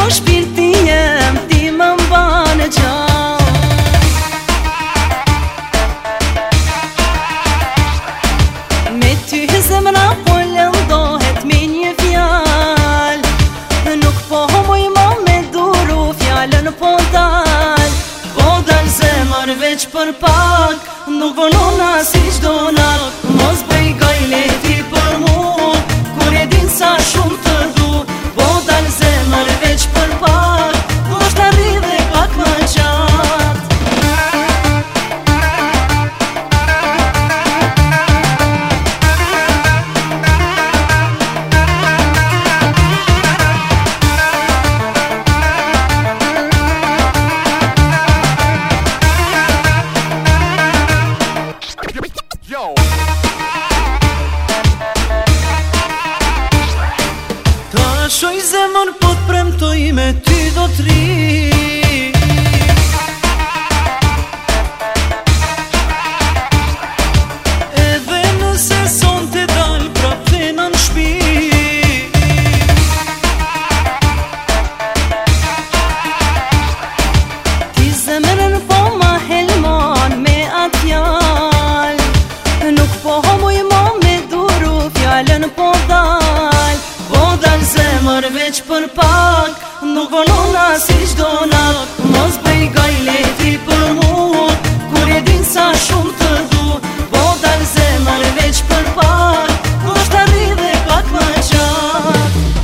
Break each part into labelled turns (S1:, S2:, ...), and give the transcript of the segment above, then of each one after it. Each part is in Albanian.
S1: shpirti jem ti më mbanë gjallë. Me ty zemra po lëndohet me një fjallë, nuk po muj ma me duru fjallën po dal. Po dal zemër veç për pak, nuk vonona si qdona. Mos bëj gajle ti për mu, kur e din sa shumë të du. Po dal zemër veç për pak, mos të rri dhe pak më qatë. Ta shoj zemër po t'premtoj me ty do t'ri, edhe nëse son të dal prap vena n'shpi. Ti zemërën po ma helman me atë fjall, nuk po muj ma me duru fjallën po dal. Po dal zemër veç për pak, nuk vonona si qdona. Mos bëj gajle ti për mu, kur e din sa shumë të du. Po dal zemër veç për pak, mos të rri dhe pak më qatë.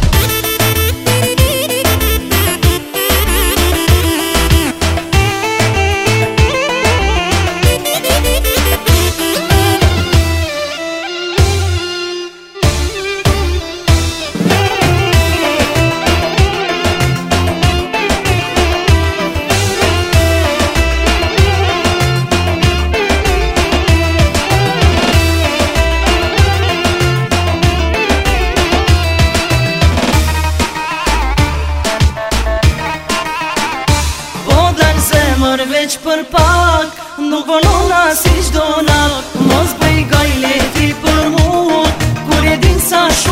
S1: Zemër veç për pak, nuk vonona si qdona. Mos bëj gajle ti për mu, kur e din sa shumë